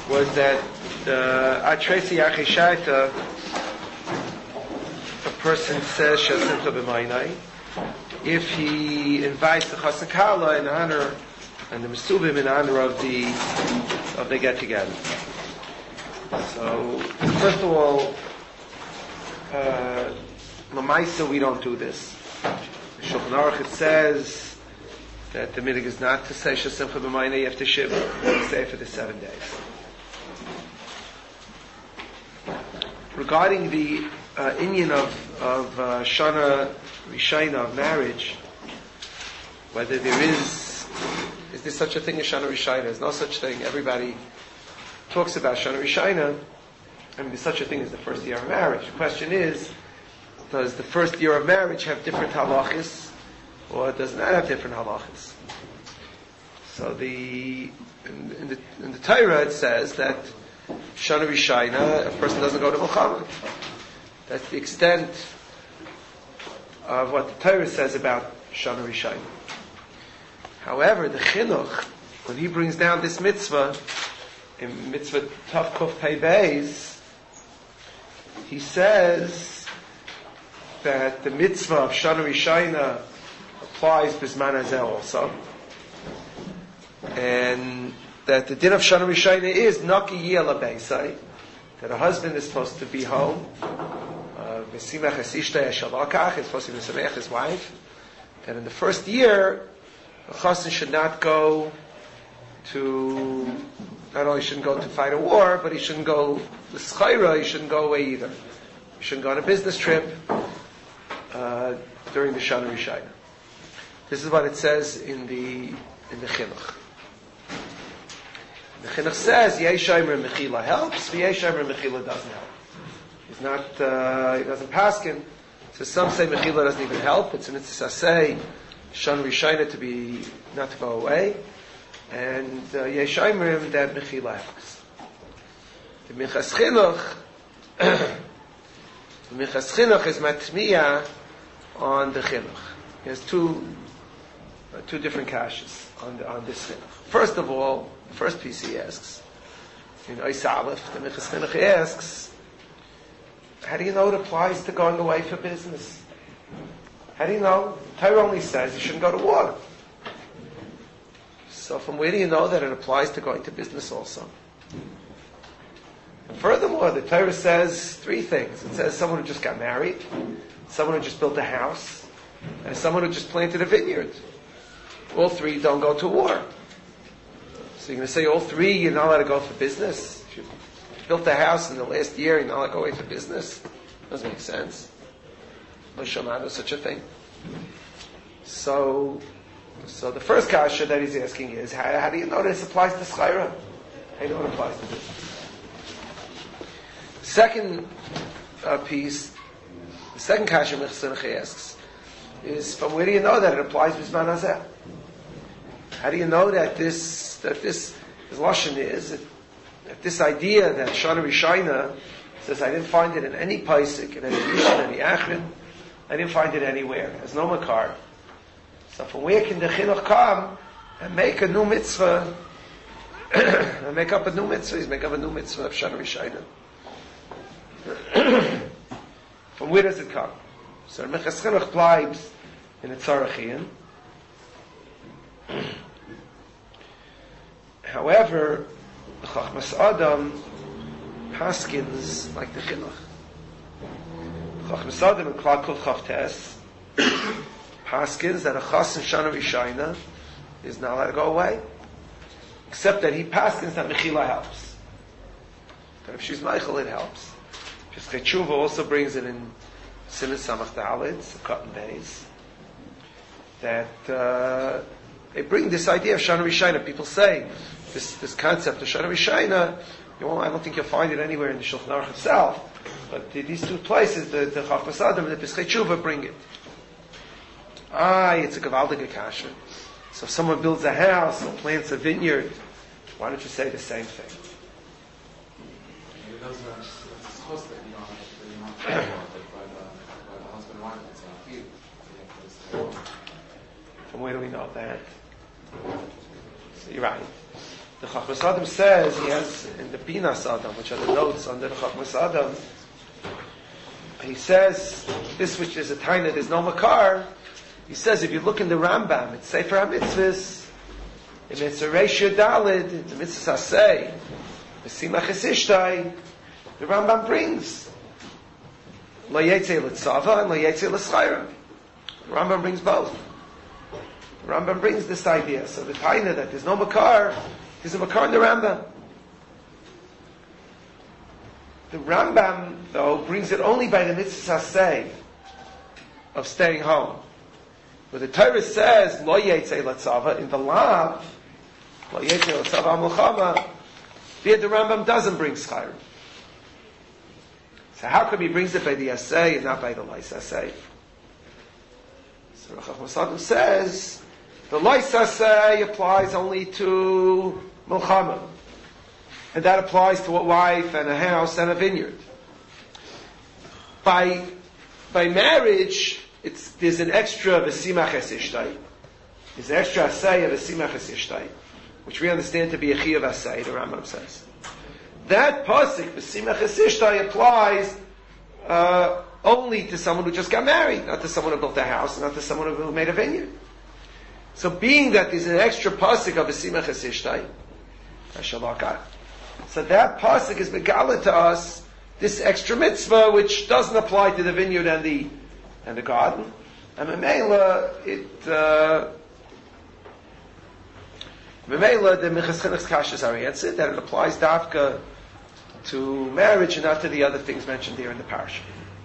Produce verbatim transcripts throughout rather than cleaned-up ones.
was that Atresi Achishaita, a person says Shasimcha b'maynai, if he invites the Chassan Kala in honor and the Mesubim in honor of the of the get together. So first of all, uh, Lamaisa we don't do this. The Shulchan Aruch it says that the minig is not to say Shasimcha b'maynai after Shiva, to say for the seven days. Regarding the uh, Inyan of of uh, Shana Rishayna of marriage, whether there is is there such a thing as Shana Rishayna? There's no such thing. Everybody talks about Shana Rishayna. I mean, there's such a thing as the first year of marriage. The question is, does the first year of marriage have different halachas, or does it not have different halachas? So the in, in the in the Torah it says that Shana Rishayna, a person doesn't go to Muhammad. That's the extent of what the Torah says about Shana Rishayna. However, the Chinuch, when he brings down this mitzvah, in mitzvah Tav Kuf Pei Beis, he says that the mitzvah of Shana Rishayna applies Bisman Hazeh also. And that the din of Shana Rishayna is Naki Yiyah L'Beisai, that a husband is supposed to be home, V'simach es ishtay shalakach, is supposed to be V'simach his wife, that in the first year, a chassan should not go to, not only shouldn't go to fight a war, but he shouldn't go to Schaira, he shouldn't go away either. He shouldn't go on a business trip uh, during the Shana Rishayna. This is what it says in the in the Chinuch. The Chinuch says, Yeshaymer Mechila helps, Yeshaymer Mechila doesn't help. He's not, uh, he doesn't paskin. So some say Mechila doesn't even help. It's an Itzis Asay, Shana Rishayna to be, not to go away. And uh, Yeshaymer that Mechila helps. The Minchas Chinuch, the Minchas Chinuch is Matmiya on the Chinuch. He has two, uh, two different kashas on, the, on this Chinuch. First of all, the first piece he asks, in Ois Aleph, the Minchas Chinuch asks, how do you know it applies to going away for business? How do you know? Torah only says you shouldn't go to war. So from where do you know that it applies to going to business also? And furthermore, the Torah says three things. It says someone who just got married, someone who just built a house, and someone who just planted a vineyard. All three don't go to war. So you're going to say all three you're not allowed to go for business? If you built a house in the last year, you're not allowed to go away for business? Doesn't make sense. No shamanu, such a thing. So, so the first kasha that he's asking is, how, how do you know this applies to Schaira? How do you know it applies to business? Second uh, piece, the second kasha Mechsinach asks, is from where do you know that it applies to Bisman Hazeh? How do you know that this, that this, this Lashon is, that, that this idea that Shana Rishayna says, I didn't find it in any Paisik, in any Rishon, any Achrin, I didn't find it anywhere. There's no Makar. So from where can the Chinuch come and make a new mitzvah, and make up a new mitzvah, he's make up a new mitzvah of Shana Rishayna. From where does it come? So Mechas Chinuch bleibt in the Tzarachian. However, the Chachmas Adam paskins like the Chinuch. Chachmas Adam and Klal Kuf Chavtes paskins that a Chas and Shana Rishayna is not allowed to go away, except that he paskins that Mechila helps. That if she's Meichel, it helps. Piskei Tshuva also brings it in Siman Samach Daled, Cotton Days, that uh, they bring this idea of Shana Rishayna. People say this this concept of Shana Rishayna, you know, I don't think you'll find it anywhere in the Shulchan Aruch itself, but these two places, the the Chachmas Adam and the Piskei Tshuva, bring it. Ah, it's a Gavaldige Kasha. So if someone builds a house or plants a vineyard, why don't you say the same thing? From where do we know that? So you're right. The Chachmas Adam says, he has in the Pinas Adam, which are the notes under the Chachmas Adam, he says, this which is a taina, there's no makar. He says, if you look in the Rambam, it's Sefer HaMitzvahs, in Mitzvah Reisha Dalid, in the Mitzvah Sasei, the Simach Esishtai, the Rambam brings Lo Yetzei L'Tzava and Lo Yetzei L'Schaira. The Rambam brings both. The Rambam brings this idea. So the taina that there's no makar, there's a makar in the Rambam. The Rambam, though, brings it only by the Mitzvah Sasei of staying home. Where the Torah says, Lo Yetzei L'Tzava, in the Lav, Lo Yetzei L'Tzava HaMelchama, there the Rambam doesn't bring Schaira. So how come he brings it by the Asay and not by the Lais Asay? So Chachmas Adam says, the Lais Asay applies only to Melchama. And that applies to a wife and a house and a vineyard. By, by marriage, it's, there's an extra V'simach Esishtai. There's an extra Asay of V'simach Esishtai, which we understand to be a Chiyav Asay, the Rambam says. That pasuk, V'simach Esishtai, applies uh, only to someone who just got married, not to someone who built a house, not to someone who made a vineyard. So being that there's an extra pasuk of V'simach Esishtai, Hashalakah, so that pasuk is megala to us this extra mitzvah, which doesn't apply to the vineyard and the and the garden. And Memela, it uh, Memela, the Minchas Chinuch's kashas are answered that it applies dafka to marriage and not to the other things mentioned here in the parasha.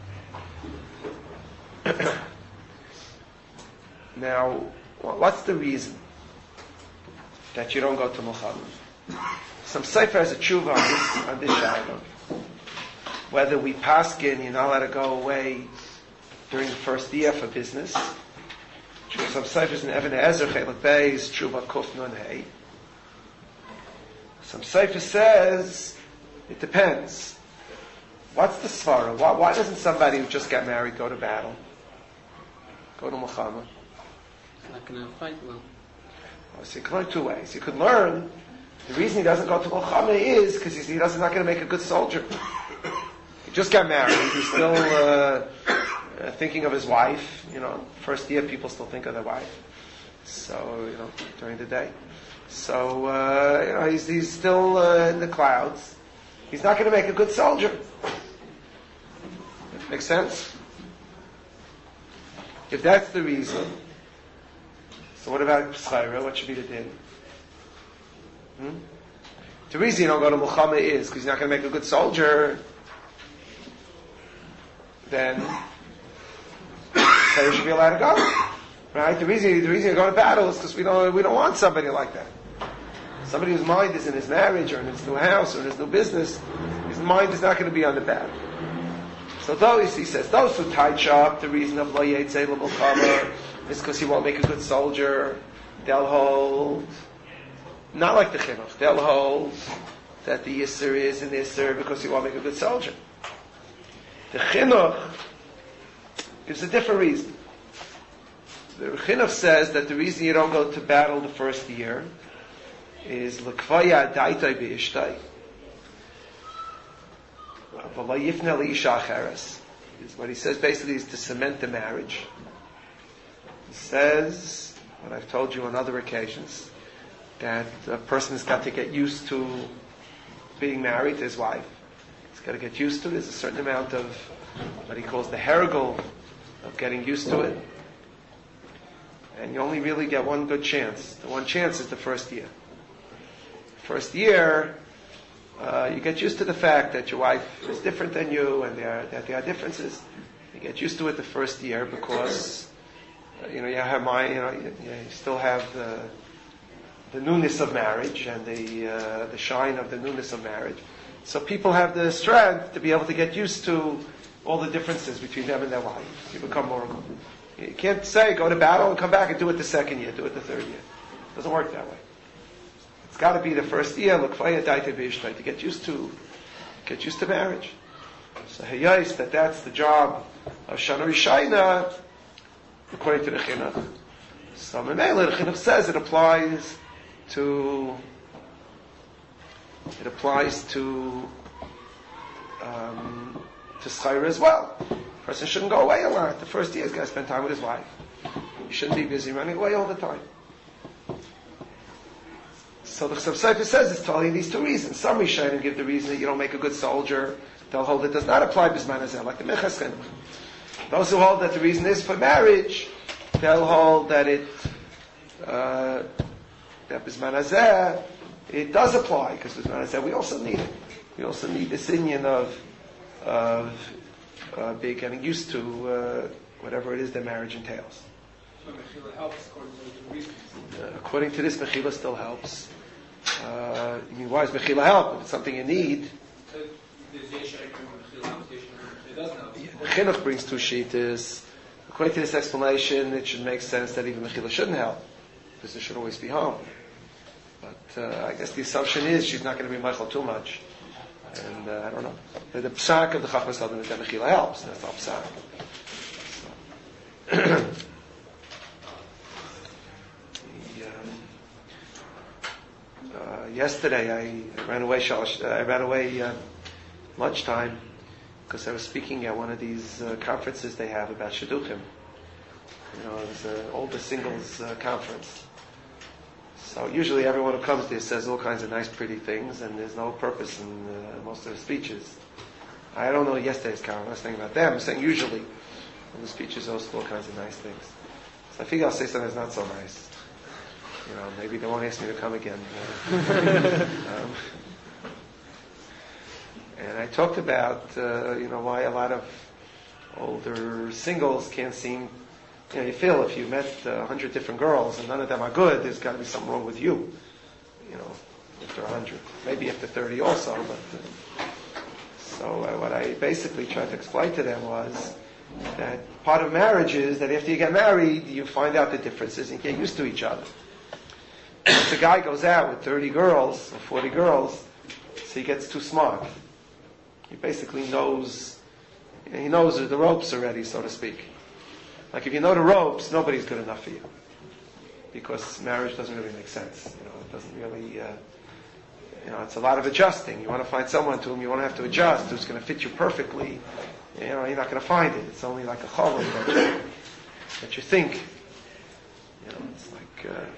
Now, what's the reason that you don't go to Mulchamim? Some Sefer has a tshuva on this, on this shayla. Whether we paskin, you're not allowed to go away during the first year for business. Some Sefer's in Even Ezer, Chelik Bey's tshuva kuf nun hey. Some Sefer says, it depends. What's the svara? Why, why doesn't somebody who just got married go to battle? Go to Mulchama? He's not going to fight well. Oh, so you can learn two ways. You could learn the reason he doesn't go to Mulchama is because he doesn't not going to make a good soldier. He just got married. He's still uh, uh, thinking of his wife. You know, first year people still think of their wife. So you know, during the day. So uh, you know, he's he's still uh, in the clouds. He's not going to make a good soldier. Make sense? If that's the reason, so what about P'schaira? What should be the din? Hmm? The reason you don't go to Mulchama is because you're not going to make a good soldier. Then P'schaira should be allowed to go, right? The reason the reason you go to battle is because we don't we don't want somebody like that. Somebody whose mind is in his marriage or in his new house or in his new business, his mind is not going to be on the battle. So those, he says, those who tie up the reason of Lo Yetzei L'Mulchama is because he won't make a good soldier. They'll hold, not like the Chinuch, they'll hold that the Yisr is an Yisr because he won't make a good soldier. The Chinuch gives a different reason. The Chinuch says that the reason you don't go to battle the first year is L'kvaya Daitai B'ishtai V'la Yifna L'isha Acheres. What he says basically is to cement the marriage. He says, what I've told you on other occasions, that a person has got to get used to being married to his wife. He's got to get used to it. There's a certain amount of what he calls the herigel of getting used to it. And you only really get one good chance. The one chance is the first year. First year, uh, you get used to the fact that your wife is different than you and there are, that there are differences. You get used to it the first year because uh, you know you have my you know you, you still have the the newness of marriage and the uh, the shine of the newness of marriage. So people have the strength to be able to get used to all the differences between them and their wife. You become more. You can't say go to battle and come back and do it the second year, do it the third year. It doesn't work that way. It's got to be the first year, to get used to, get used to marriage. So hayais that that's the job of Shana Rishayna, according to the Chinuch. So Memela, the Chinuch says it applies to It applies to um, to schayra as well. A person shouldn't go away a lot. The first year he's got to spend time with his wife. He shouldn't be busy running away all the time. So the Chassam Sofer says it's telling these two reasons. Some Rishonim give the reason that you don't make a good soldier. They'll hold it does not apply bisman hazeh, like the Minchas Chinuch. Those who hold that the reason is for marriage, they'll hold that it uh, that bisman hazeh, it does apply, because bisman hazeh we also need it. We also need this inyan of of uh, being getting used to uh, whatever it is that marriage entails. So Mechila helps according to the reasons. Uh, according to this, Mechila still helps. Uh, I mean, why does Mechila help? If it's something you need. Chinuch brings two shittas. According to this explanation, it should make sense that even Mechila shouldn't help, because it should always be home. But uh, I guess the assumption is she's not going to be Michael too much. And uh, I don't know. But the psak of the Chachmas Adam is that Mechila helps. That's not psak. So. Uh, yesterday, I, I ran away. Shalosh, uh, I ran away uh, lunchtime because I was speaking at one of these uh, conferences they have about shidduchim. You know, it was an older singles uh, conference. So usually, everyone who comes there says all kinds of nice, pretty things, and there's no purpose in uh, most of the speeches. I don't know yesterday's conference. I was thinking about them. I'm saying usually, in the speeches, also all kinds of nice things. So I figure I'll say something that's not so nice. You know, maybe they won't ask me to come again. um, and I talked about, uh, you know, why a lot of older singles can't seem, you know, you feel if you met a hundred different girls and none of them are good, there's got to be something wrong with you. You know, after a hundred, maybe after thirty also. But uh, so uh, what I basically tried to explain to them was that part of marriage is that after you get married, you find out the differences and get used to each other. If a guy goes out with thirty girls or forty girls, so he gets too smart. He basically knows, he knows the ropes already, so to speak. Like if you know the ropes, nobody's good enough for you. Because marriage doesn't really make sense. You know, it doesn't really, uh, you know, it's a lot of adjusting. You want to find someone to whom you won't have to adjust, who's going to fit you perfectly. You know, you're not going to find it. It's only like a cholov that you, that you think. You know, it's like, uh,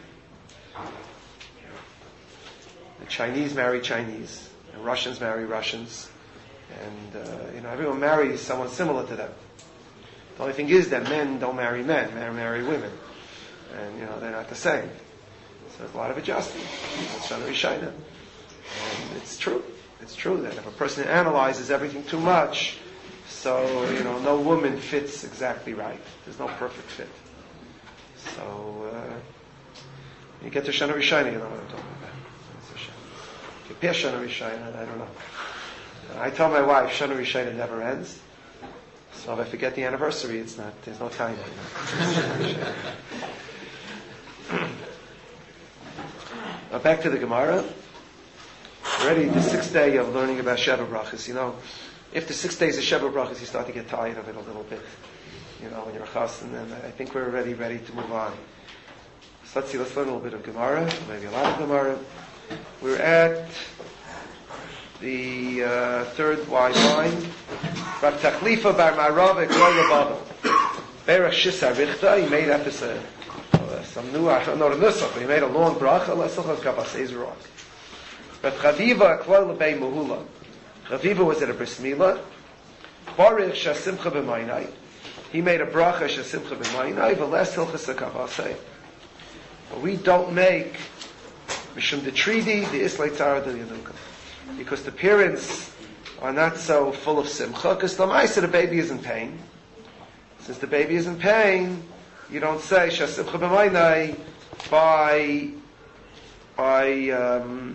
the Chinese marry Chinese, and Russians marry Russians, and uh, you know everyone marries someone similar to them. The only thing is that men don't marry men, men marry women, and you know they're not the same. So there's a lot of adjusting. That's Shana Rishayna, and it's true. It's true that if a person analyzes everything too much, so you know no woman fits exactly right. There's no perfect fit. So. Uh, You get to Shana Rishayna, you know what I'm talking about. If you pass Shana Rishayna, I don't know. I tell my wife, Shana Rishayna never ends. So if I forget the anniversary, it's not, there's no time. You know? Now back to the Gemara. Already the sixth day of learning about Sheva Brachas. You know, if the six days of Sheva Brachas, you start to get tired of it a little bit. You know, when you're a chas, and then I think we're already ready to move on. So let's see, let's learn a little bit of Gemara, maybe a lot of Gemara. We're at the uh, third wide line. Rav Tachlifa bar Marav Ekloya Baba. Berach Shisa Richta, he made after uh, some new, not a nusach, but he made a long bracha, Lesachas Kabas Ezrok. Rav Chaviva Ekloya Lebei Muhula. Chaviva was at a bris milah. Baruch Shasimcha B'maynai. He made a bracha Shasimcha B'maynai, V'les Hilchas HaKavasei. But we don't make Mishum the Tridi, the Islay Tzara the Yanuka. Because the parents are not so full of simcha, because the Lamaisa, the baby is in pain. Since the baby is in pain, you don't say Shasimcha B'maynai by by um,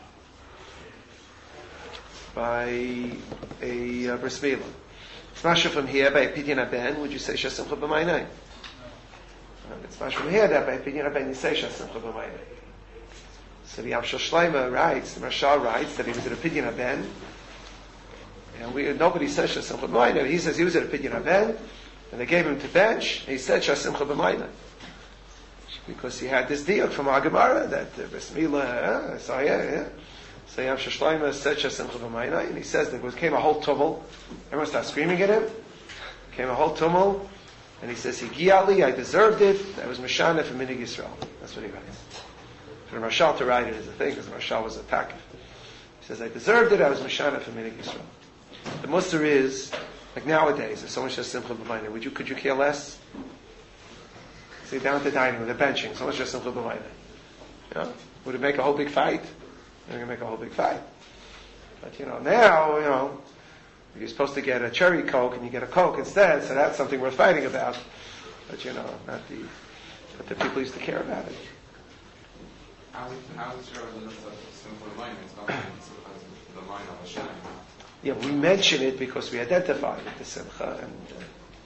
by a uh, bris milah. It's masha from here by a pidyon haben. Would you say Shasimcha B'maynai? It's much from here that by opinion of Ben Yisei Simcha B'maynai. So the Amshel Shleima writes, the Mashal writes that he was an opinion of Ben, and we, nobody says Simcha B'maynai. He says he was an opinion of Ben, and they gave him to bench, and he said Simcha B'maynai. Because he had this diuk from our Gemara that uh, Bris Milah, uh, so yeah, yeah. So Yam Shashloima said Simcha B'Mayna, and he says there was, came a whole tumult. Everyone started screaming at him. Came a whole tumult, and he says, Higiali, I deserved it. That was Mishana for Minig Yisrael. That's what he writes. For the Marshal to write it is a thing, because the Marshal was a takif. He says, I deserved it, I was Mishana for Minig Yisrael. The Musar is, like nowadays, if someone says Simcha B'Mayna, would you, could you care less? See, down at the dining room, they're benching, someone says Simcha B'Mayna. You know? Would it make a whole big fight? They're going to make a whole big fight. But, you know, now, you know, you're supposed to get a cherry Coke and you get a Coke instead, so that's something worth fighting about. But, you know, not the, but the people used to care about it. How is how is your list of simple line? It's not the line of Hashem. Yeah, we mention it because we identify with the Simcha. And uh,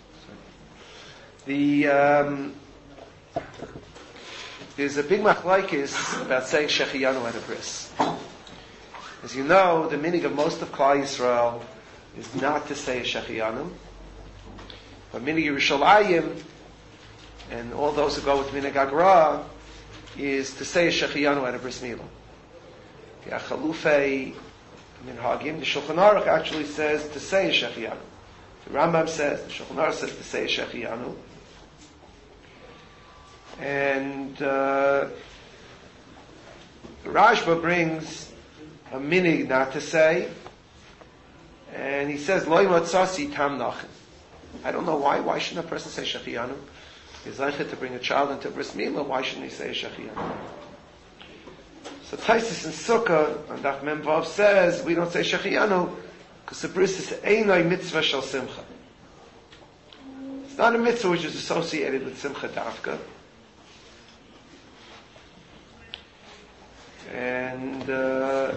the um, there's a big machlokes about saying Shechiyanu at a bris. As you know, the meaning of most of Klal Yisrael is not to say Shechiyanu, but meaning Yerushalayim and all those who go with Minig Agra is to say Shechiyanu at a bris milah. The Achalufei Minhagim, the Shulchan Aruch actually says to say Shechiyanu. The Rambam says, the Shulchan Aruch says to say Shechiyanu. And uh, Rashba brings a minig not to say, and he says, Loi matzasi tam nachin. I don't know why. Why shouldn't a person say Shechiyanu? He's likely to bring a child into bris milah. Why shouldn't he say Shechiyanu? So Taisus and Sukkah on Daf Mem Vav says we don't say Shechiyanu because the bris is einay mitzvah shel simcha. It's not a mitzvah which is associated with simcha dafka. And uh,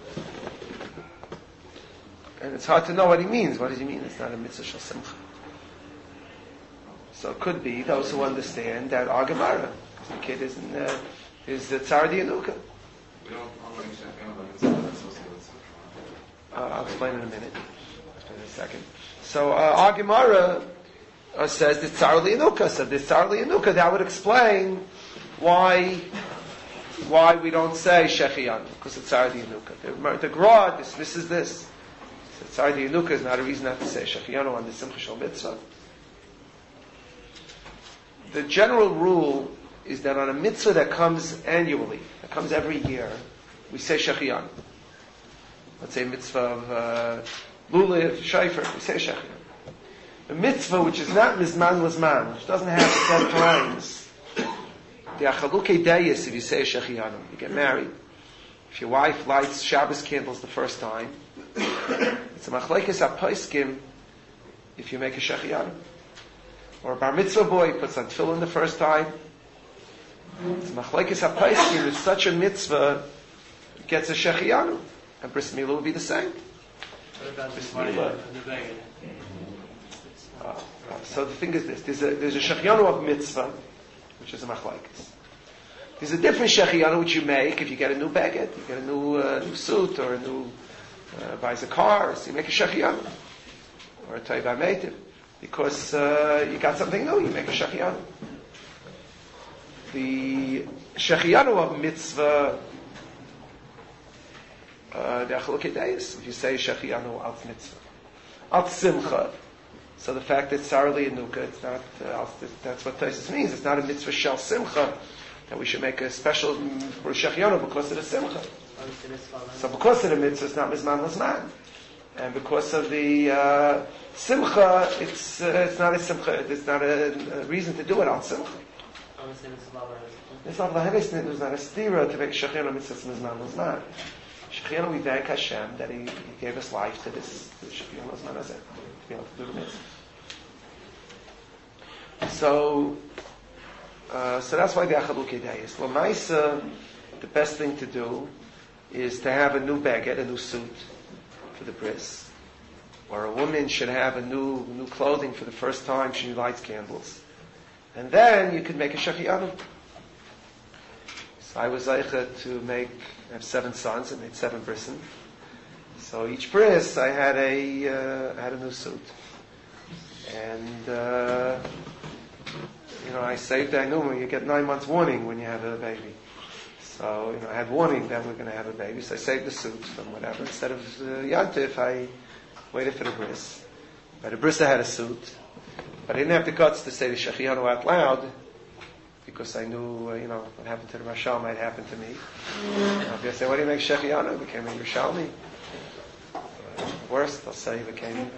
and it's hard to know what he means. What does he mean? It's not a mitzvah shel simcha. So it could be those who understand that Agamara, because the kid is in, uh, is the Tzar Dianuka. We don't already check in on the mitzvah that's associated with simcha. Uh, I'll explain in a minute. I'll explain in a second. So uh, Agamara uh, says the Tzar Dianuka. So the Tzar Dianuka, that would explain why why we don't say Shechiyanu, because it's Tzar Dianuka. The, the Gra dismisses this. So Tzar Dianuka is not a reason not to say Shechiyanu on the Simcha Shel Mitzvah. The general rule is that on a mitzvah that comes annually, that comes every year, we say Shechiyanu. Let's say mitzvah of uh, Lulav, Shayfer, we say Shechiyanu. A mitzvah which is not Mizman Lazman, which doesn't have set times, the Achalukei Deyis, if you say Shechiyanu, you get married. If your wife lights Shabbos candles the first time, it's a machlekes apaiskim if you make a Shechiyanu. Or a bar mitzvah boy puts on tefillin the first time. It's a machlekes apaiskim if such a mitzvah gets a Shechiyanu. And bris milah would be the same. What about Bris the money milah. in the bag? Uh, uh, so the thing is this: there's a there's a Shechiyanu of mitzvah, which is a machlekes. There's a different Shechiyanu which you make if you get a new baguette, you get a new uh, new suit, or a new uh, buys a car, so you make a Shechiyanu, or a Taiba Meitiv, because uh, you got something new, you make a Shechiyanu. The Shechiyanu of mitzvah, uh, the Achalukei Deyis, if you say Shechiyanu al mitzvah, al simcha. So the fact that it's Sarli and Nuka, it's not, uh, that's what Taisus means. It's not a mitzvah shel simcha, that we should make a special for Shechiyanu because of the simcha. So because of the mitzvah, it's not Mizman Lazman. And because of the uh, simcha, it's uh, it's not a simcha, it's not a, a reason to do it on simcha. It's not Lahevis, there's not a stira to make Shechiyanu mitzvah Mizman Lazman. Shechiyanu, we thank Hashem that He, he gave us life to this, to Shechiyanu Lazman Hazeh, to be able to do the mitzvah. So, uh, so that's why the Achalukei Deyis. L'maisa, the best thing to do is to have a new baguette, a new suit for the bris. Or a woman should have a new new clothing for the first time she lights candles. And then you could make a Shechiyanu. So I was zeicha to make, I have seven sons, I made seven brisin. So each bris I had a, uh, I had a new suit. And, uh, you know, I saved that number. You get nine months warning when you have a baby. So, you know, I had warning that we're going to have a baby, so I saved the suit from whatever. Instead of uh, Yantif, I waited for the bris. But the bris I had a suit, but I didn't have the guts to say the Shechianu out loud, because I knew, uh, you know, what happened to the Rashal might happen to me. If I say, what do you make Shechianu? It became a Yerushalmi. Uh, worst, I'll say, it became, you know.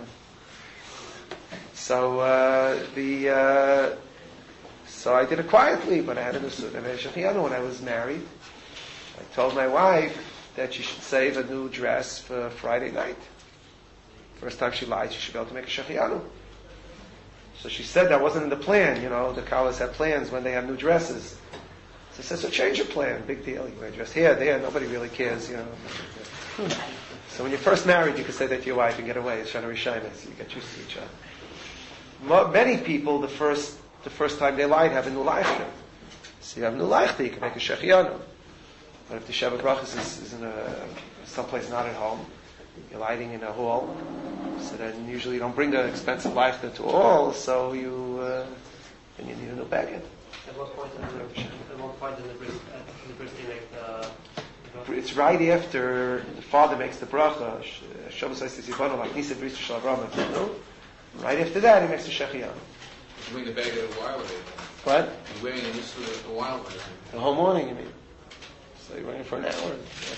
So, uh, the, uh, so I did it quietly, but I had a suit. I made a Shechianu when I was married. I told my wife that she should save a new dress for Friday night. First time she lied, she should be able to make a Shechianu. So she said that wasn't in the plan, you know, the Kalas have plans when they have new dresses. So I said, so change your plan, big deal. You wear a dress here, there, nobody really cares, you know. So when you're first married, you can say that to your wife and get away. It's Shana Rishayna, so you get used to each other. Many people, the first the first time they lied, have a new leichter. So you have a new leichter, you can make a Shechianu. But if the Sheva Brachas is, is in a, someplace not at home, you're lighting in a hall, so then usually you don't bring the expensive leichter to a hall, so you, uh, then you need a new baggage. At what point in the, at what point in the bris, uh, in the bris do you make the, the It's right after the father makes the bracha, Shabbos says to Zibano, like Nisa Bris Shal Avraham. Right after that, he makes the Shechianu. You're wearing the baggage a while later. What? You're wearing it a while later. The whole morning, you mean? So you're waiting for an hour.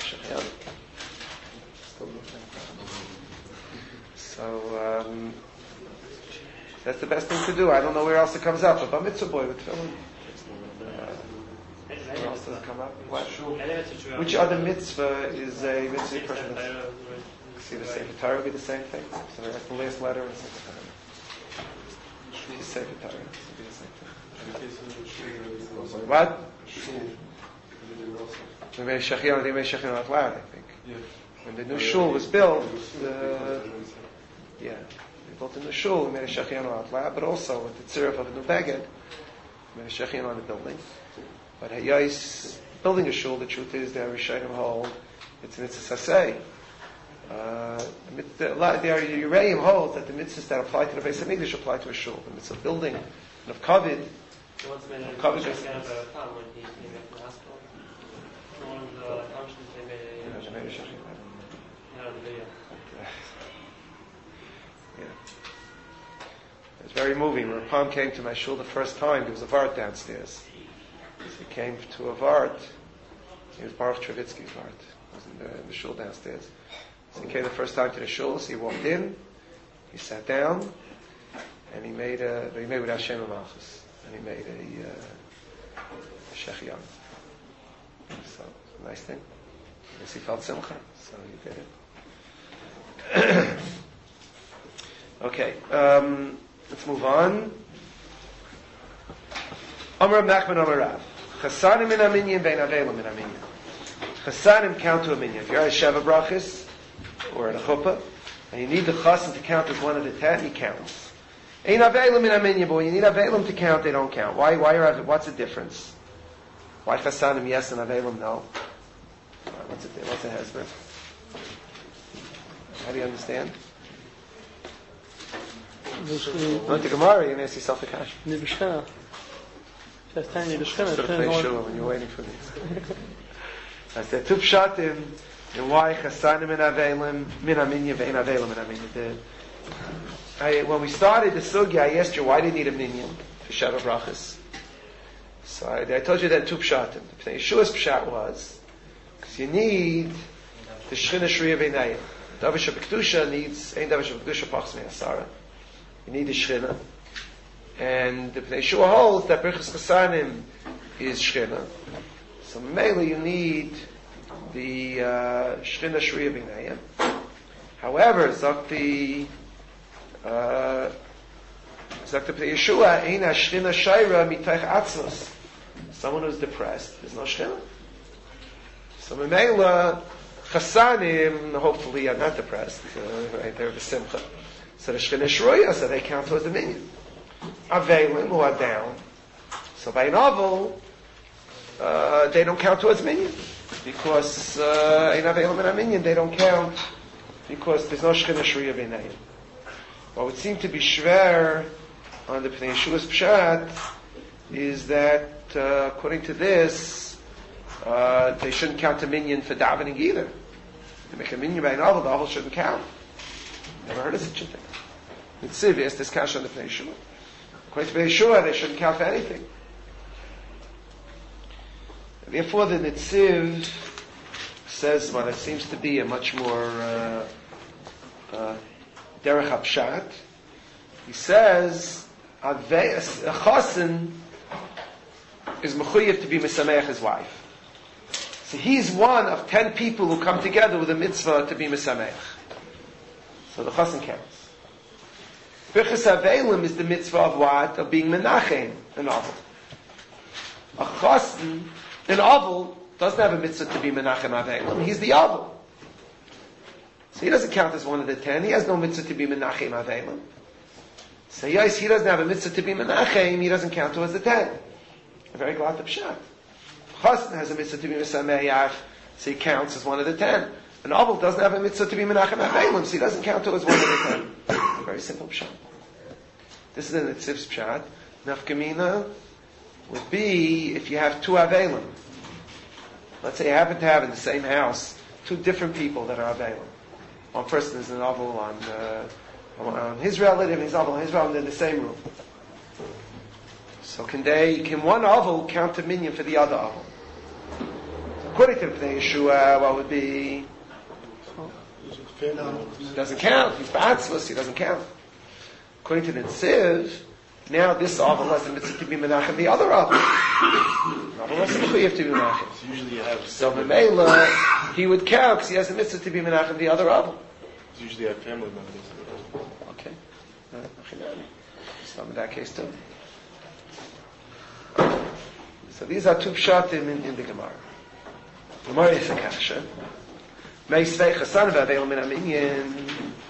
So um, that's the best thing to do. I don't know where else it comes up. A bar mitzvah boy with tefillin. Uh, where else does it come up? What? Which other mitzvah is a mitzvah person? See, the Sefer Torah would be the same thing. So that's the last letter in the Sefer Torah. The Sefer Torah would be the same thing. What? They made Shechianu, they made Shechianu out loud, I think. Yeah. When the new shul was built, the, yeah, they built a new shul, they made a Shechianu out loud, but also with the tziruf of a new beged, made a Shechianu on the building. But Hayais, building a shul, the truth is, the Rishonim hold, it's a mitzvah saseh. Uh, the, the, the Yereim holds that the mitzvahs that apply to the Beis HaMikdash apply to a shul. The mitzvah of building, and of kavod, So what's made a Covered Shechianu this- of a farm when he came back from the hospital? One of the functions they made a, you know, they made a Shechianu. you know, the video. Yeah. It was very moving. When Rapam came to my shul the first time, there was a Vart downstairs. So he came to a Vart. He was Baruch Travitsky's Vart. He was in the, in the shul downstairs. So he came the first time to the shul, so he walked in, he sat down, and he made a, he made with Hashem Malchus. And he made a, uh, a Shechianu. So, a nice thing. I guess he felt simcha, so he did it. Okay, um, let's move on. Amar Nachman Amar Rav. Chasanim in a minyan, bein avelim in a minyan. Chasanim count to a minyan. If you're at a Sheva Brachis, or at a chuppah, and you need the chasan to count as one of the ten, he counts. Ein avelim in a minyan, but when you need avelim to count, they don't count. Why? Why are what's the difference? Why chasanim yes and avelim no? What's it? What's the hezbollah? How do you understand? Not the Gemara, you're going to ask yourself a question. In the Bishkana. First time in the Bishkana. Should have played Shua when you're waiting for me. I said, two pshatim, and why chasanim in avelim, min aminya ve'in avelim in aminya. I, when we started the sugya, I asked you, why do you need a minyan for Sheva Brachas? So I, I told you that two pshatim. The Yeshua's pshat was, because you need the Shechina Shriya B'nayim. Davish B'Kedusha needs, ain't Davish B'Kedusha Pachs Me'asara. You need the Shechina. And the Pnei Yeshua holds that Birchas Chasanim is Shechina. So mainly you need the uh, Shechina Shriya B'nayim. However, Zakti, uh, Zakti Pnei Yeshua, ain't a Shechina Shaira Mitach Atznos. Someone who's depressed, there's no Shechina. So Memela, Chasanim, hopefully are not depressed, uh, right, they're the Simcha. So the Shechina Shroya, so they count towards the minyan. Avelim, who are down. So by novel, uh, they don't count towards minyan. Because, uh, in Avelim and a minyan, they don't count, because there's no Shechina Shroya B'nayim. What would seem to be shver on the Pnei Yeshua's Pshat is that, uh, according to this, Uh, they shouldn't count a minyan for davening either. They make a minyan by an oval, the oval shouldn't count. Never heard of such a thing. Nitziv is this cash on the Pnei Yeshua. According to Pnei Yeshua, they shouldn't count for anything. And therefore, the Nitziv says what it seems to be a much more uh, uh, derech hapshat. He says a chosin is mechuyev to be mesameach his wife. So he's one of ten people who come together with a mitzvah to be mesameach. So the chosin counts. Birchas Avelim is the mitzvah of what? Of being menachem, an ovel. A chosin, an ovel, doesn't have a mitzvah to be menachem Avelim. He's the ovel. So he doesn't count as one of the ten. He has no mitzvah to be menachem Avelim. So yes, he doesn't have a mitzvah to be menachem. He doesn't count towards the ten. A very glad pshat. Chosin has a mitzvah to be mesameach, so he counts as one of the ten. An ovel doesn't have a mitzvah to be menachem Avelim, so he doesn't count towards one of the ten. A very simple pshat. This is the Nitziv's pshat. Nafkamina would be if you have two Avelim. Let's say you happen to have in the same house two different people that are Avelim. One person is an ovel on, uh, on his relative, and he's ovel on his relative in the same room. So can they, can one ovel count a minyan for the other ovel? So according to the Pnei Yeshua, what would be? He doesn't count. He's ba'atzvus, he doesn't count. According to the Nitziv, now this ovel has the mitzvah to be menachem the other ovel. Ovel has the mitzvah to be menachem. So usually you have So Memela, he would count because he has the mitzvah to be menachem the other ovel. usually you have family members. Okay. So in that case too. So these are two pshatim in, in the Gemara. Gemara is a kasha. Meisvei chasan v'aveil min aminyan.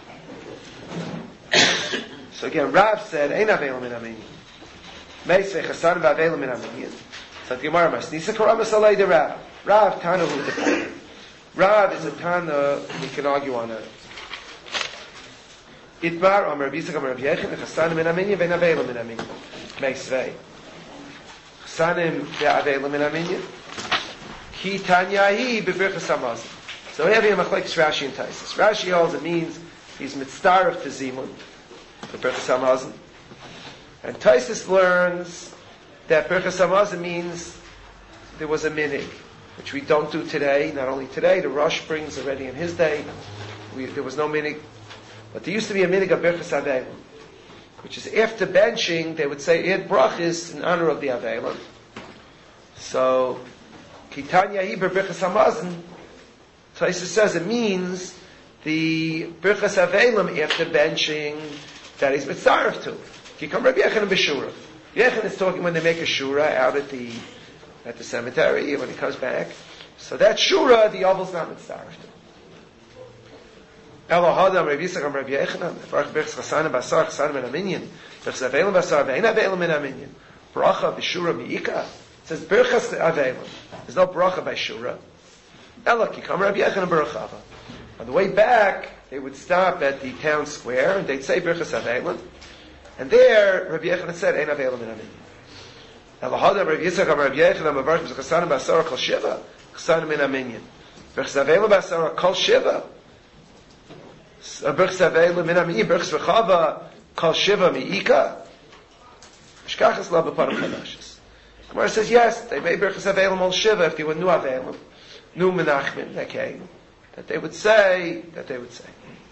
So again, Rav said, "Ein aveil min aminyan." Meisvei chasan v'aveil min aminyan. So the Gemara must nisa karamas alei de Rav. Rav Tana who the Rav is a Tana we can argue on it. Itmar Amar Rabbi Yitzchak Amar Rabbi Yechon chasan min aminyan ve'en aveil min aminyan. Meisvei. Sanim ve'avelim min aminyan. Ki tanyahi bebirchas hamazon. So we have here machlekes Rashi and Taisus. Rashi holds it means he's mitzdaref to zimun for birchas hamazon, and Taisus learns that birchas hamazon means there was a minig, which we don't do today. Not only today, the Rosh brings already in his day. We, there was no minig, but there used to be a minig of birchas avelim, which is after benching, they would say it brachis in honor of the Avelim. So, Kitanya Hiber Birchas Hamazon, Taisus says it means the Birchas Avelim after benching that he's mitzaref to. Kikam Rabbi Yechon and Beshura. Yechon is talking when they make a shura out at the at the cemetery when he comes back. So that shura, the ovel's not mitzaref to. Elo Hadam Rabbi Yitzchak Rabbi Yechon Farach Birchas Chasan Basar Chasan Ben Aminyan Birchas Avelim Basar Ve'en Avelim Ben Aminyan Bracha B'Shura Mi'ika. It says Birchas Avelim. There's no bracha by Shura. Elo Kikam Rabbi Yechon and Berachava. On the way back, they would stop at the town square and they'd say Birchas Avelim, and there Rabbi Yechon said Ein Avelim Ben Aminyan. Elo Hadam Rabbi Yitzchak Rabbi Yechon Birchas Chasan Basar Kol Shiva Chasan Ben Aminyan Birchas Avelim Basar Kol Shiva. Birchas Avelim min aminyan, Birchas Rechava Kol Shiva Mi'ika. Shkachas la b'param chadashis. Gemara says yes, they made Birchas Avelim all Shiva if they were new Avelim, new Menachmin that came, that they would say, that they would say.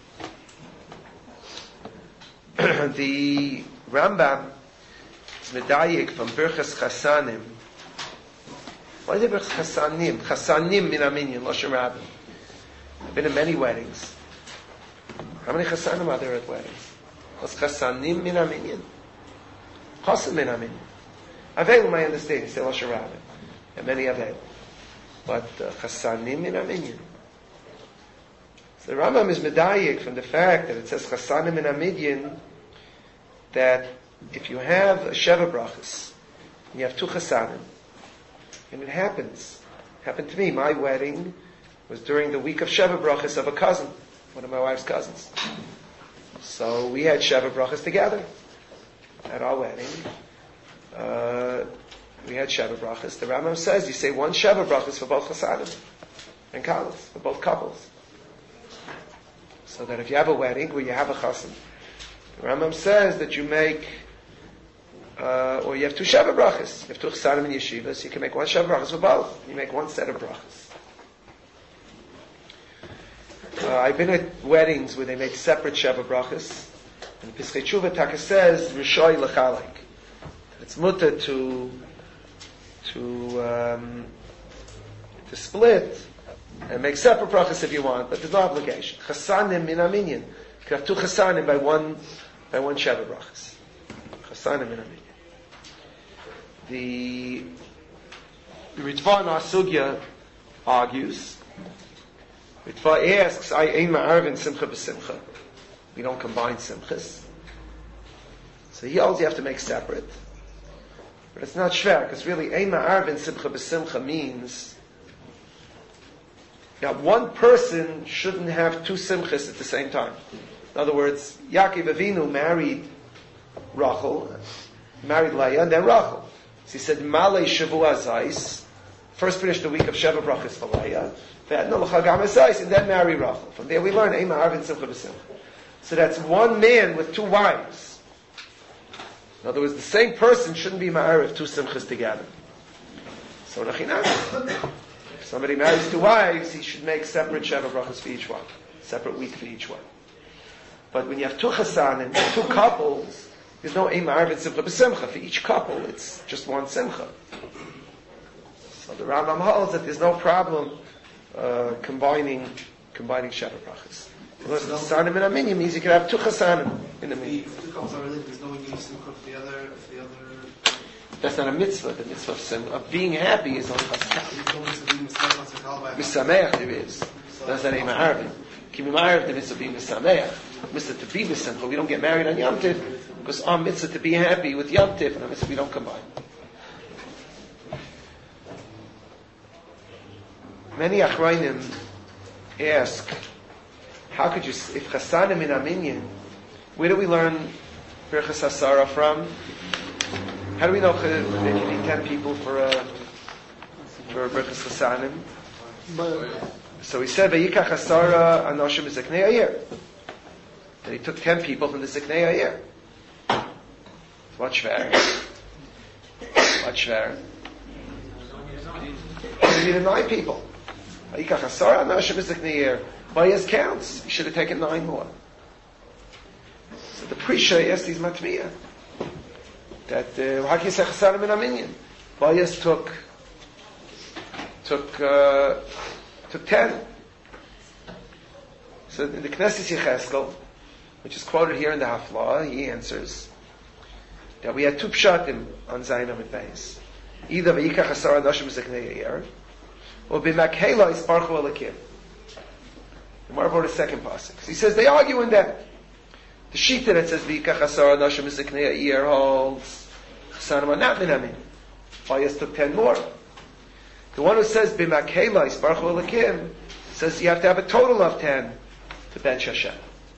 The Rambam is medayik from Birchas Chasanim. Why is it Birchas Chasanim? Chasanim min aminyan, Loshem Rabbim. I've been in many weddings. How many chasanim are there at weddings? Was chasanim min aminyan? Chasim min aminyan. Avelim, I understand, it's Loshem Rabbim. And many Avelim. But uh, chasanim min aminyan. So the Rambam is medayik from the fact that it says chasanim min aminyan, that if you have a Sheva brachas, and you have two chasanim, and it happens, happened to me, my wedding was during the week of Sheva brachas of a cousin, one of my wife's cousins. So we had Sheva brachas together at our wedding. Uh, we had Sheva Brachas. The Rambam says you say one Sheva Brachas for both Chasanim and Kalas, for both couples. So that if you have a wedding where you have a Chasan, the Rambam says that you make, uh, or you have two Sheva Brachas. You have two Chasanim and Yeshivas, you can make one Sheva Brachas for both. You make one set of Brachas. Uh, I've been at weddings where they make separate Sheva Brachas. And Piskei Tshuva Taka says, Rishoi L'chalek. It's mutter to, to, um, to split and make separate brachas if you want, but there's no obligation. Chasanim min aminyan. You can have two chasanim by one, by one Sheva Brachas. Chasanim min aminyan. The, the Ritva in our Sugya argues, Ritva asks, I ein ma'arvin simcha b'simcha. We don't combine simchas. So he holds you have to make separate. But it's not shver, because really, ein ma'arvin simcha b'simcha means that one person shouldn't have two simchas at the same time. In other words, Yaakov Avinu married Rachel, married Leah, and then Rachel. So he said, Malei Shavua Zais, first finish the week of Sheva Brachas for Leah, and then marry Rachel. From there we learn, ein ma'arvin simcha b'simcha. So that's one man with two wives. In other words, the same person shouldn't be ma'ariv two simchas together. So nachinam. If somebody marries two wives, he should make separate Sheva Brachas for each one. Separate week for each one. But when you have two chasanim, two couples, there's no ein ma'ariv simcha b'simcha. For each couple, it's just one simcha. So the Rambam holds that there's no problem uh, combining combining Sheva Brachas. Chasanim in a minyan means you can have two chasanim in a minyan. If two couples are related, there's no one use simcha for the other, if the other... That's not a mitzvah. The mitzvah of, sim, of being happy is on chasanim. Misameach there is. That's not a ma'arvin. Kimi ma'arv the mitzvah of being misameach. Mitzvah to be misimcha. We don't get married on Yom Tiv because our mitzvah to be happy with Yom Tiv and our mitzvah we don't combine. Many achrayim ask, how could you, if chasanim in a minyan, where do we learn Birchas Hasara from? How do we know that you need ten people for a, for a Birchas Chasanim? So he said, Vayikach Hasara Anoshim Ziknei Ayir. That he took ten people from the Ziknei Ayir. What shver? What shver? He needed nine people. Vayikach Hasara Anoshim Ziknei Ayir. By his counts, he should have taken nine more. So the Prisha asked his matmiya that uh, how can you say chasanim in a minyan? Bayas took took uh, took ten. So in the Knesset Yecheskel, which is quoted here in the Haflah, he answers that we had two pshatim on Zayin and Beis. Either v'yikach asar anoshim zeknei yair, or b'makhela isparchu alakim. The Gemara wrote a second pasuk. He says they argue in that. The shita that says v'yikach asar anoshim zeknei yair holds chasanim are not minamin. Bayas took ten more. The one who says b'makhela isparchu alakim says you have to have a total of ten to bench Hashem.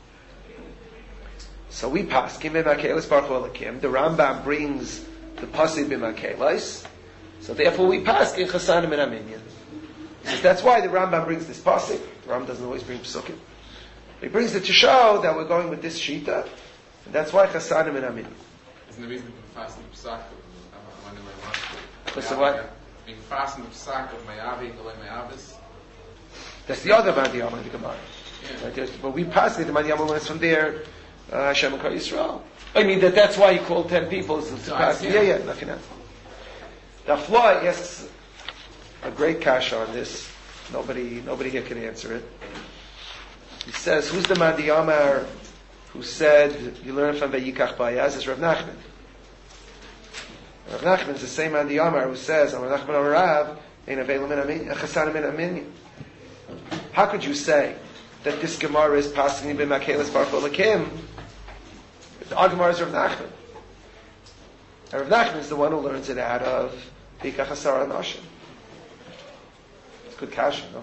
So we pass Kim b'makelis baruch alakim. The Rambam brings the pasuk b'makelis. So therefore we pass in chasanim and aminyan. So that's why the Rambam brings this pasuk. The Rambam doesn't always bring pasukim. He brings it to show that we're going with this shita, and that's why chasanim and aminyan. Isn't the reason being fastened to psak? I wonder why. What's the what? Being fastened to psak of mayavi the way mayavis. That's the other Mandiyam in the Gemara. Yeah. But we pass it the Mandiyam when it's from there. Uh, Hashem and Kol Yisrael. I mean that that's why he called ten people to so pass. Yeah, yeah, nothing else. The Fly asks a great kasha on this. Nobody, nobody here can answer it. He says, "Who's the Mandiyamar who said you learn from Vayikach Bayaz?" It's Rav Nachman. Rav Nachman is the same Mandiyamar who says, "Rav Nachman Rav ein avelim min amin, chasanim min amin." How could you say that this Gemara is passing b'makelis baruch olakim? The Gemara is Rav Nachman. And Rav Nachman is the one who learns it out of V'yikach asar anoshim. It's good kasha, no?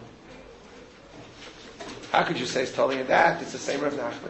How could you say it's totally in that? It's the same Rav Nachman.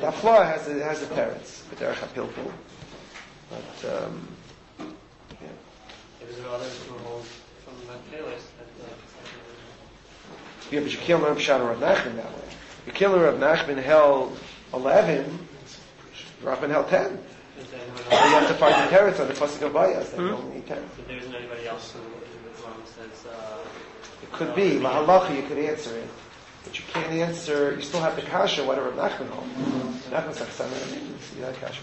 Afla has the, has the parents, but they're Chapilpul. But, um, yeah. If there are others who hold from the Kalis, that Yeah, but you can't learn Pshat or Rav Nachman that way. You can't learn Rav Nachman held eleven, Rav Nachman held ten. is there anyone So you have else? to find the parents on the Pasuk of Bayas, they Hmm? only need ten. So there isn't anybody else who who says, uh, It could be, Mahalacha, you could answer it. But you can't answer, you still have the Kasha, whatever Rav Nachman holds. Nachman's like seven, see that Kasha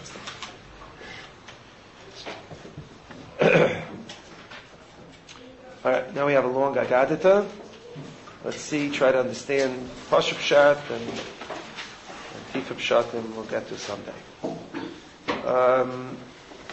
stuff. Alright, now we have a long Agadita. Let's see, try to understand Pashup Pshat and, and Tifa Pshat, and we'll get to someday. Um,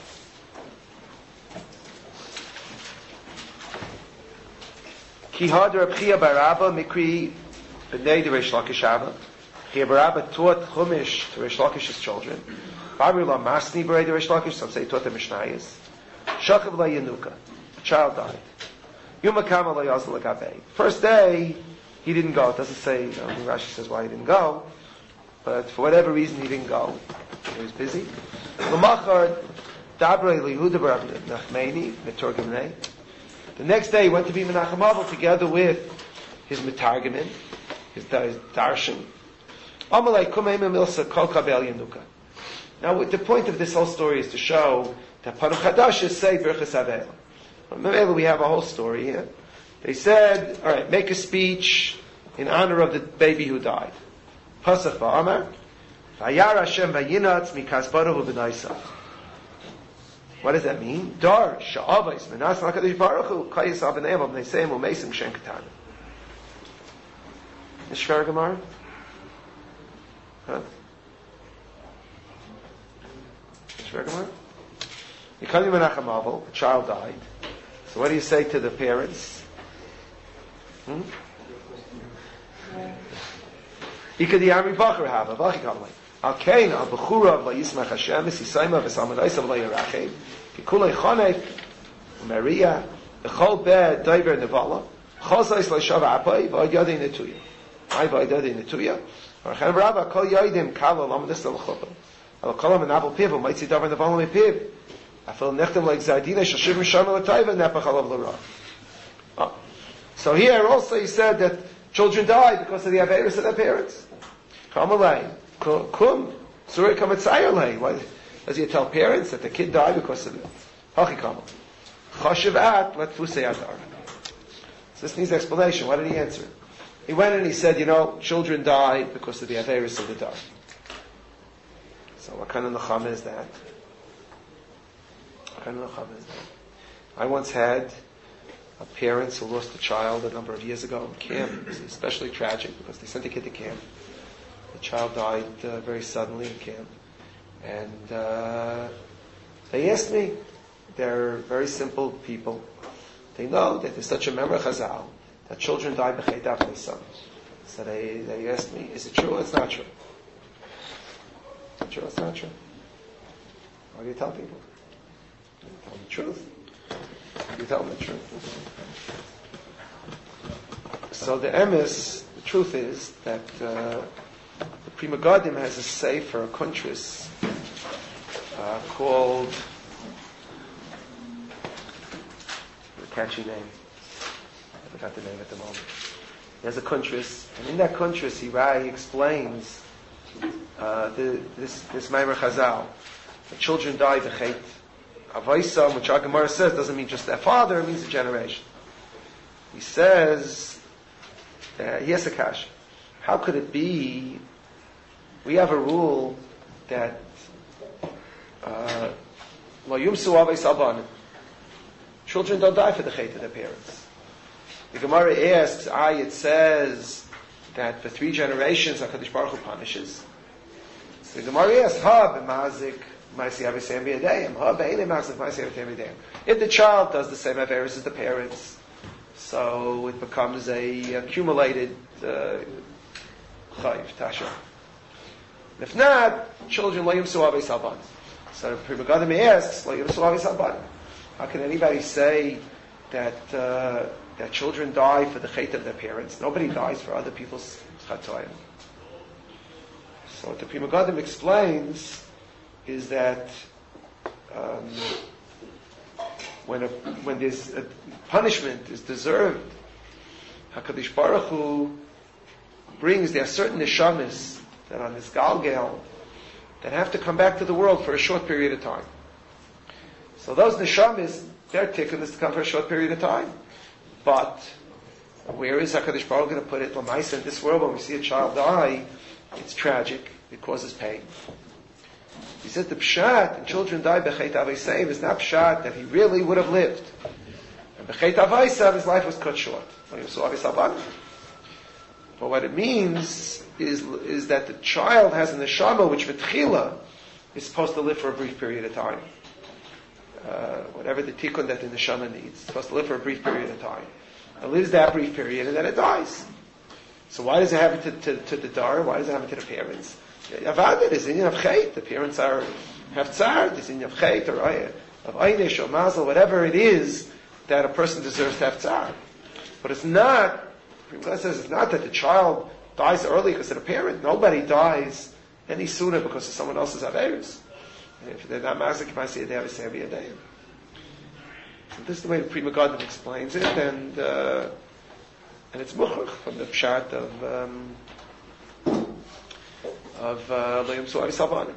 Ki had Reb Chia bar Abba Mikri b'nei the Reish Lakish Abba. Chia bar Abba taught Chumash to Reish Lakish's children. Baru la Masni b'rei the Reish Lakish, some say taught the Mishnayos. Shakav la Yanuka, a child died. Yuma Kama la Yazal Agabei. First day, he didn't go. It doesn't say, you know, Rashi says why he didn't go, but for whatever reason he didn't go. He was busy. L'machar Dabrei liYehuda bar Nachmani Meturgim Nei. The next day he went to be Menachem Avel together with his Metargimin, his Darshan. Amalei Kumeim Milsa Kol Kabel Yanuka. Now the point of this whole story is to show that Paruch Hadashes say Birchas Avela. Remember, we have a whole story here. They said, all right, make a speech in honor of the baby who died. Pasach va'amar, vayar Hashem vayinatz mikasbarahu b'naisav. What does that mean? Dar sha'avais menas l'kadosh baruch hu kayis abaneim of neseim u'meisim shen katan. Is Shver Gemara? Huh? Is Shver Gemara? Yikani Menachem Avel, a child died. So what do you say to the parents? Hmm? Ikadi Amri Bachar Hava, Vachikamai. Al Kain, Al Bechura, La Yismach Hashem, Sisaima, Vesamadaisav, La Yerachim, Kikulei Chonef, Maria, Echol Bed, Daiver Nevala, Chosais La Shava Apai, Vod Yadei Netuya. I Vod Yadei Netuya. Archan Rabba, Kol Yadim, Kala, Lamadis La Choppa. Al Kolam and Abel Piv, Maitzi Davar Nevala Piv. So here also he said that children die because of the Averis of their parents. Why does he tell parents that the kid died because of it? So this needs explanation. Why did he answer? He went and he said, you know, children die because of the Averis of the dar. So what kind of nechama is that? I once had a parents who lost a child a number of years ago in camp. It was especially tragic because they sent the kid to camp. The child died uh, very suddenly in camp. And uh, they asked me, they're very simple people. They know that there's such a memra chazal that children die b'chei daf son. So they, they asked me, is it true or it's not true? Is it true or it's not true? What do you tell people? You tell them the truth. You tell them the truth. So the emes, the truth is that uh, the Pri Megadim has a sefer, a kuntris, uh, called, a catchy name. I forgot the name at the moment. There's a kuntris, and in that kuntris he, he explains uh, the, this this Maimer Chazal. The children die b'chet. Avaisam, which our Gemara says, doesn't mean just their father, it means a generation. He says, uh, he has a kash. How could it be, we have a rule that lo yumsu avais albanim. Children don't die for the chet of their parents. The Gemara asks, ah, it says that for three generations HaKadosh Baruch Hu punishes. So the Gemara asks, ha, b'mazik, if the child does the same averis as the parents, so it becomes a accumulated uh, chayv, tasha. If not, children lo yimsu avei salban. So Pri Megadim asks, lo yimsu avei salban. How can anybody say that uh, that children die for the chet of their parents? Nobody dies for other people's chatoyim. So what the Pri Megadim explains is that um, when a, when there's a punishment is deserved, HaKadosh Baruch Hu brings, there are certain neshamas that on this Galgal that have to come back to the world for a short period of time. So those neshamas, they're taking this to come for a short period of time. But where is HaKadosh Baruch Hu going to put it? L'maisa, in this world, when we see a child die, it's tragic. It causes pain. He said the pshat, and children die b'cheit aveiseim, is not pshat that he really would have lived. And b'cheit aveiseim, his life was cut short. But what it means is, is that the child has a neshama which v'tchila is supposed to live for a brief period of time. Uh, whatever the tikkun that the neshama needs, it's supposed to live for a brief period of time. It lives that brief period and then it dies. So why does it happen to, to, to the dar? Why does it happen to the parents? Avada is in of chait. The parents are have tzar. There's in of chait or of einish or mazel, whatever it is that a person deserves to have tzar. But it's not. God says it's not that the child dies early because of the parent. Nobody dies any sooner because of someone else's averos. If they're not mazik, you might say they have a sevi adayim. So this is the way the Pri Megadim explains it, and uh, and it's muchach from the pshat of um, of Le'im Su'ari Salvanim.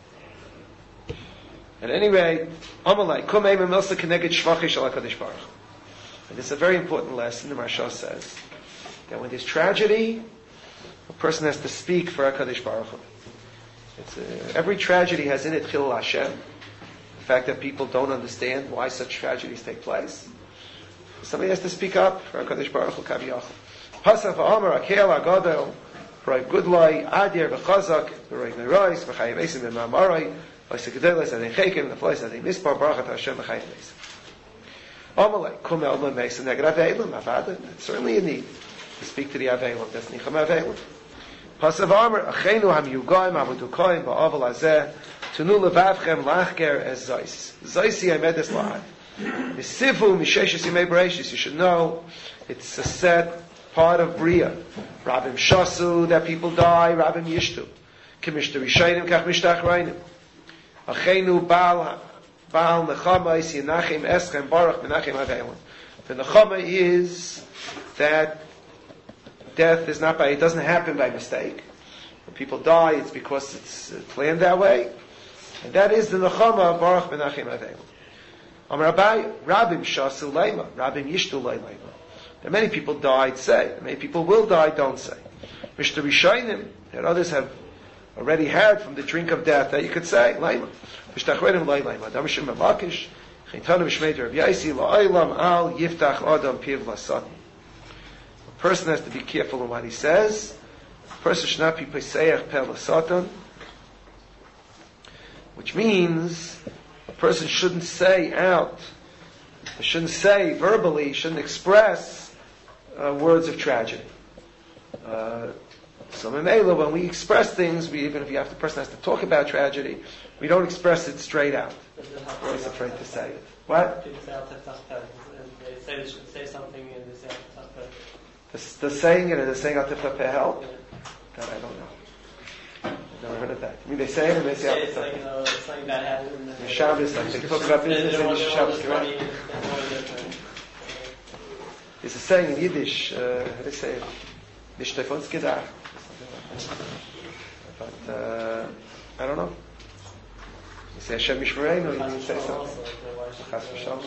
At any rate, Amalai Kum Eimah Milsa Keneged Shvachi Shel HaKadosh Baruch Hu. And this is a very important lesson. The Maharsha says that when there's tragedy, a person has to speak for HaKadosh Baruch Hu. It's a, every tragedy has in it Chilul Hashem. The fact that people don't understand why such tragedies take place. Somebody has to speak up for HaKadosh Baruch Hu Kaviyach. Pasach v'Amar Akel Agadol Roy Gudlai Adir v'Chazak Roy Nerois v'Chayiv Esim v'Mamarai v'Sekedeles Adei Chekim v'Flois Adei Mispar Barachat Hashem v'Chayiv Esim. Amalei Kum Elma Meisa Neged Aveilim Avada. That's certainly a need to speak to the Aveilim. That's Nicham Aveilim. Pasav Amar Achenu Hamiyugayim Avudukoyim Ba'aval Azeh Tunu Levavchem Lachger Ez Zeis Zeisi Amedes Lahad Misifu Misheshis Yimei Bereshis. You should know it's a set part of Bria. Rabim Shasu, that people die. Rabim Yishtu. Kimishtu Rishayim Kach Mishtach Rainim. Achenu Baal Baal Nechama Is Yinachim Eschem Baruch Menachem Aveilim. The Nechama is that death is not by, it doesn't happen by mistake. When people die, it's because it's planned that way. And that is the Nechama of Baruch Menachem Aveilim. Amar Abai, Rabim Shasu Leima, Rabim Yishtu Leima. That many people died say, many people will die, don't say. Mishta Rishayim, that others have already had from the drink of death, that you could say, Leima. Mishtachrenim Leima. Damashim Mamakish, Chintanu Mishmei Rav Yaisi, La'olam Al Yiftach Adam Piv Lasatan. A person has to be careful in what he says. A person should not be Pesayach Per Lasatan, which means a person shouldn't say out, shouldn't say verbally, shouldn't express uh, words of tragedy. Uh, so Memela, when we express things, we, even if you have the person has to talk about tragedy, we don't express it straight out. We're always afraid to say it. What? People say Al Teftach Peh. They say they should say something and they say Al Teftach Peh. The, the saying it and the saying Al Teftach Peh help? That I don't know. I've never heard of that. I mean, they say it and they say Al It's like, Teftach you know, something bad happened. Peh. Shabbos, like they talk about business and Shabbos, correct? There's a saying in Yiddish, uh, how do they say it? Nishtefons Gedach. But, uh, I don't know. You say Hashem Yishmereinu, you say something. Chas v'shalom.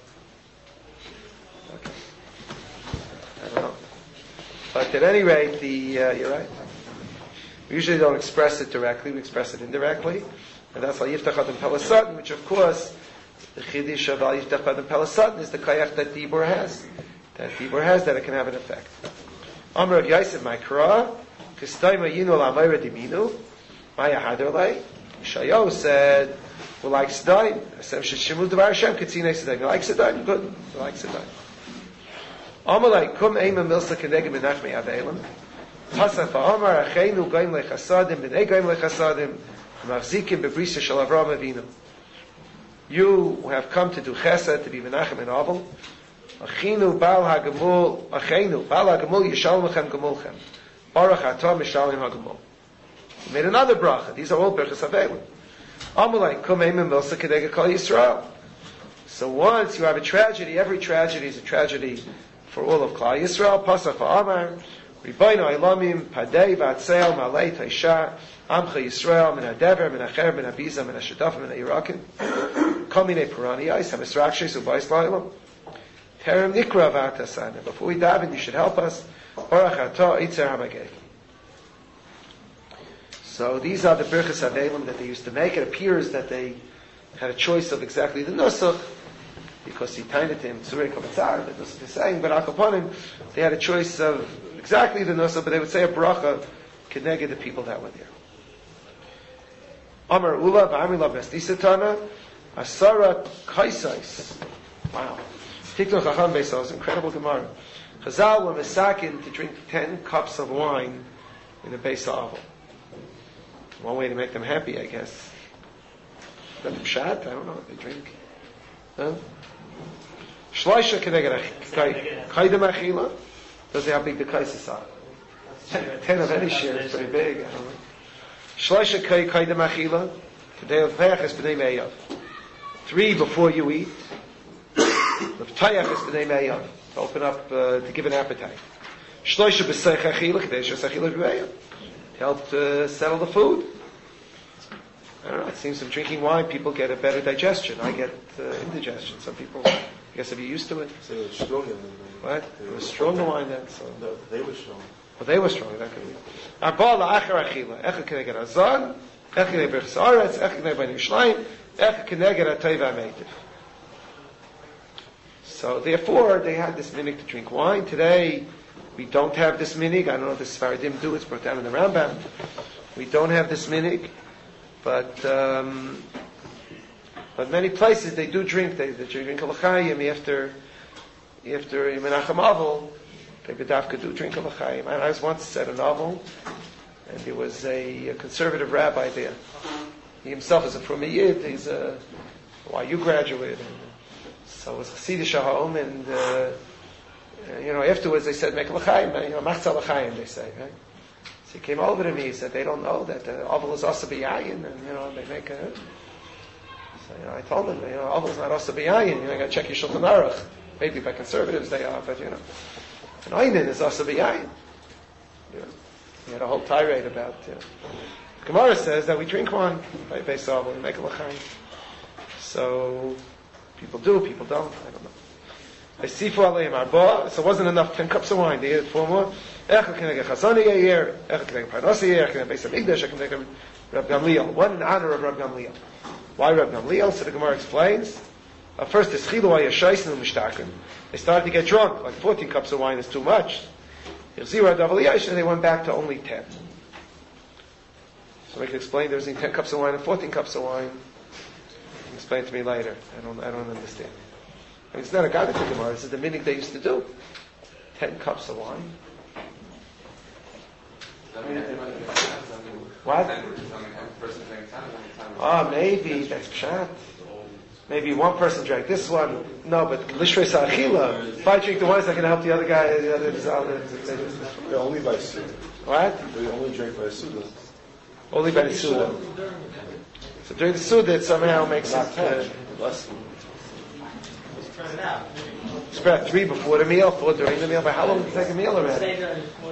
Okay. I don't know. But at any rate, the, uh, you're right. We usually don't express it directly, we express it indirectly. And that's why Yiftach Adam Pelasatan, which of course, the Chiddush of Al Yiftach Adam Pelasatan is the Kayach that Dibur has. That Dibur has, that it can have an effect. Amr of Yosef Maikra, Kistayma Yinu L'Amayra Diminu, Maya Haderlei. Shayo said, we like Sedayim. Hashem Shishimul Devar Hashem, Katzina Sedayim. You like Sedayim? Good. You like Sedayim. Amalei, Kum Eima Milsa Kenegim Menachmei Aveilim. Pasach V'Amar Acheinu Goyim Lechasadim, B'nei Goyim Lechasadim, Machzikim Bebrisa Shel Avram Avinu. You have come to do chesed, to be Menachem and Abel. Achinu Baal HaGemul, Achenu Baal HaGemul Yishalom Lechem Gemulchem. Baruch Atah Mishalim HaGemul. He made another bracha. These are all Birchas Avelim. Amalei Kumeim Milsa Kedega Kol Yisrael. So once you have a tragedy, every tragedy is a tragedy for all of Klal Yisrael. Pasach Amar, Ribono Elamim, Padei Vatzel, Malei Taisha, Amcha Yisrael, Min HaDever, Min HaCher, Min HaBiza, Min HaShadaf, Min HaYirakim, Komine Puraniyais, HaMisrakshes, Ubais La'ilam, Terem Nikra Vatasana. Before we daven, you should help us. Orach Atah, Itzer HaMageh. So these are the Birchas Avelim that they used to make. It appears that they had a choice of exactly the Nusach, because he tied it to him, Tzurei Kovatzar, that Nusach is saying, but Akaponim, they had a choice of exactly the Nusach, but they would say a bracha Keneged the people that were there. Amar Ula, V'amri Bestisatana, Asara Kaisais. Wow. Tikton Chacham Beisos, incredible Gemara. Chazal were mesakin to drink ten cups of wine in the Beis Ha'avel. One way to make them happy, I guess. Is that pshat? I don't know what they drink. Huh? Shloisha Keneged Kaidem Achila. Does they have big the kaisis are? Ten of any share is pretty big. I don't know. Shloisha Kaidem Achila. Today of Pech is B'nei Me'av. Three before you eat. The Tayach is B'nei Me'av. To open up, uh, to give an appetite. Shloisha B'seich Achila. Kadesh Achila B'nei helped uh, settle the food. I don't know, it seems from drinking wine people get a better digestion. I get uh, indigestion. Some people, I guess, if you're used to it. So it was stronger than What? It was stronger wine then. So. No, they were strong. Well, they were stronger, that could be. Arba la'achar achila. Echa keneged azan, echa keneged birchas haaretz, echa keneged b'nei Yerushalayim, echa keneged atay v'ameitiv. So therefore, they had this minig to drink wine. Today, we don't have this minig. I don't know if the Sfaradim do. It's brought down in the Rambam. We don't have this minig, but um, but many places they do drink. They, they drink l'chaim after after Menachem Avol. They B'davka do drink l'chaim. And I was once said a novel, and there was a, a conservative rabbi there. He himself is a from Yid. He's a Y U graduate, and so it was Chassidish home and. Uh, Uh, you know, afterwards they said, make l'chaim, you know, machzah l'chaim, they say, right? So he came over to me, he said, they don't know that the oval is asa b'yayin, and, you know, they make a... So, you know, I told him, you know, oval is not asa b'yayin, you know, you gotta check your Shulchan Aruch. Maybe by conservatives they are, but, you know, an einin is asa b'yayin. You know, he had a whole tirade about, you know. Gemara says that we drink wine by Beis Ha'avel, we make a l'chaim. So, people do, people don't, I don't know. I see for Aleim Arba, so it wasn't enough, ten cups of wine, they ate four more. Echel Keneged Chazani Yair, Echel Keneged Parnasi Yair, Echel Keneged Beis HaMikdash, Echel Keneged Reb Gamliel. One in honor of Reb Gamliel. Why Reb Gamliel? So the Gemara explains. Uh, first, the Schilu Ayashaisin and Mishtakin. They started to get drunk, like fourteen cups of wine is too much. Zero Daval Yash, and they went back to only ten. So we can explain there's ten cups of wine and fourteen cups of wine. You can explain to me later. I don't, I don't understand. I mean, it's not a Gadik Gemara, this is the minig they used to do. Ten cups of wine. What? Ah, oh, maybe, that's pshat. Maybe one person drank this one. No, but Lishrei Sa'achila, if I drink the one, it's not going to help the other guy. The other, the other, They only by Suda. What? They only drink by Suda. Only by the Suda. So during the Suda, it somehow makes it... Uh, Less. Spread three before the meal, four during the meal. But how long does it take a meal already?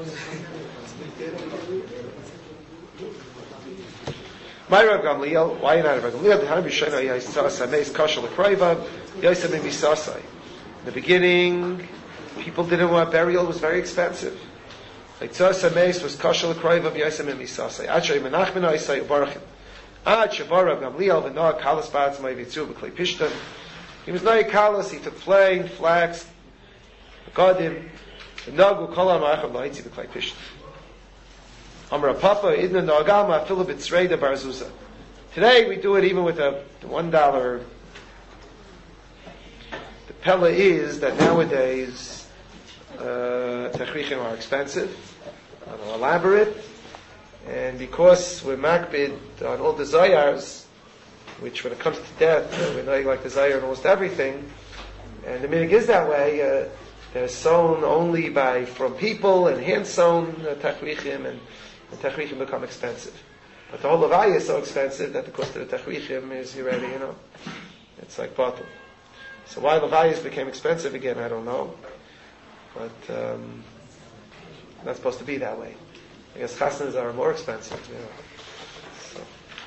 My Rav Gamliel, why not Rav Gamliel? The Hanbi Shana Yisasa Meis Kashal Kraiva Yisam Misasai. In the beginning, people didn't want burial; it was very expensive. Like Tzasa Meis was Kashal Kraiva Yisam Misasai. Achay Menachmena Isai Ubarachim. Ad Shavar Rav Gamliel v'Noah Kalas Ba'atzma Yitzu B'Klei Pishtan. He was not a kalas, he took flame, flax, gadim, the nagu kolam acham la'itzi b'klai pishtan. Amar Papa, idna na'agama, filibit sreida barzuza. Today we do it even with a one dollar. The pella is that nowadays, uh, techrichim are expensive, and elaborate, and because we're makbid on all the zayars, which when it comes to death, uh, we know you like desire in almost everything, and the minig is that way. Uh, they're sewn only by from people and hand sewn uh, tachrichim, and, and tachrichim become expensive. But the whole Levaya is so expensive that the cost of the Tachrichim is already, you know, it's like bottle. So why Levayas became expensive again, I don't know. But um, not supposed to be that way. I guess Chasnas are more expensive, you know. So,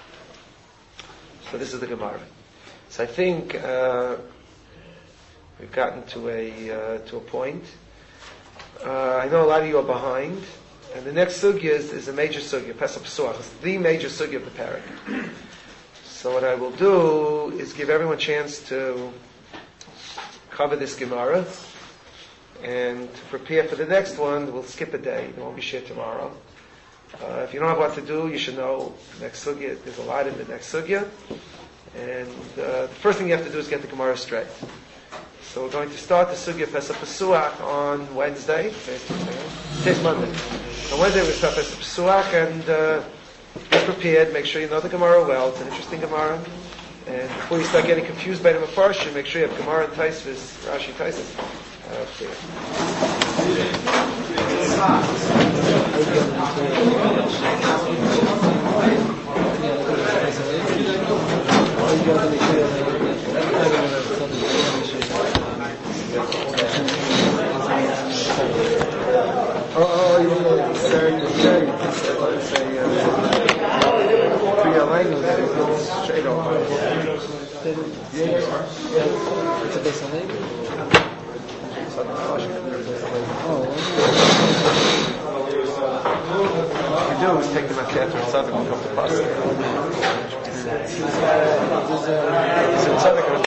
so this is the Gemara. So I think uh, we've gotten to a uh, to a point. Uh, I know a lot of you are behind, and the next sugya is, is a major sugya, Pesach Pesuach. It's the major sugya of the parak. So what I will do is give everyone a chance to cover this Gemara, and to prepare for the next one. We'll skip a day. There won't be shit tomorrow. Uh, if you don't have what to do, you should know next sugya. There's a lot in the next sugya, and uh, the first thing you have to do is get the Gemara straight. So we're going to start the sugya Pesach Pesuach on Wednesday. Today's Monday. On Wednesday we start Pesach Pesuach, and uh, be prepared. Make sure you know the Gemara well. It's an interesting Gemara. And before you start getting confused by the Mefarshim, make sure you have Gemara and Taisvis, Rashi Taisvis. Uh, clear. Oh, oh, you know, say, say, say, uh, Kriya language, there's no straight over. It's a base on labor. What you do is take the Maketer and Tzaddik and come to Pasuk. So Tzaddik